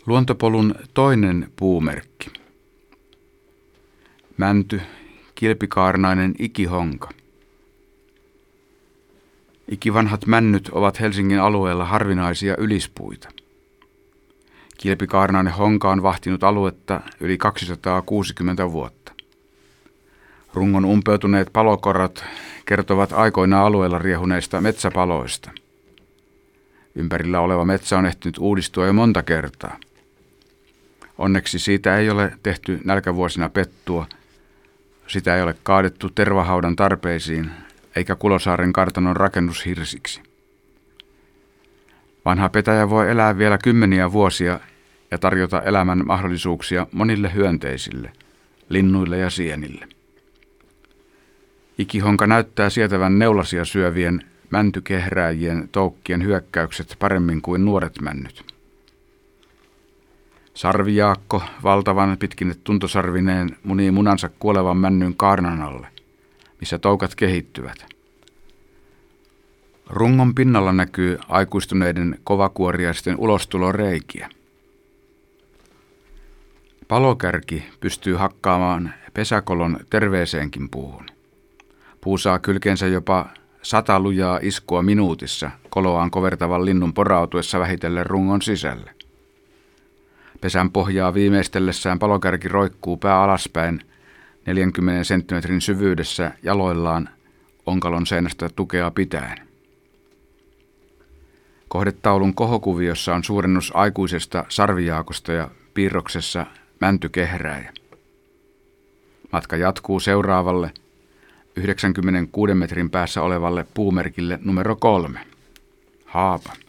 Luontopolun toinen puumerkki. Mänty, kilpikaarnainen ikihonka. Ikivanhat männyt ovat Helsingin alueella harvinaisia ylispuita. Kilpikaarnainen honka on vahtinut aluetta yli 260 vuotta. Rungon umpeutuneet palokorrat kertovat aikoinaan alueella riehuneista metsäpaloista. Ympärillä oleva metsä on ehtinyt uudistua jo monta kertaa. Onneksi siitä ei ole tehty nälkävuosina pettua, sitä ei ole kaadettu tervahaudan tarpeisiin eikä Kulosaaren kartanon rakennushirsiksi. Vanha petäjä voi elää vielä kymmeniä vuosia ja tarjota elämän mahdollisuuksia monille hyönteisille, linnuille ja sienille. Ikihonka näyttää sietävän neulasia syövien mäntykehrääjien toukkien hyökkäykset paremmin kuin nuoret männyt. Sarvijaakko, valtavan pitkine tuntosarvineen, munii munansa kuolevan männyn kaarnan alle, missä toukat kehittyvät. Rungon pinnalla näkyy aikuistuneiden kovakuoriaisten ulostuloreikiä. Palokärki pystyy hakkaamaan pesäkolon terveeseenkin puuhun. Puu saa kylkeensä jopa 100 lujaa iskua minuutissa koloaan kovertavan linnun porautuessa vähitellen rungon sisälle. Pesän pohjaa viimeistellessään palokärki roikkuu pää alaspäin 40 senttimetrin syvyydessä jaloillaan onkalon seinästä tukea pitäen. Kohdetaulun kohokuviossa on suurennus aikuisesta sarvijaakosta ja piirroksessa mäntykehrääjä. Matka jatkuu seuraavalle 96 metrin päässä olevalle puumerkille numero 3, Haapa.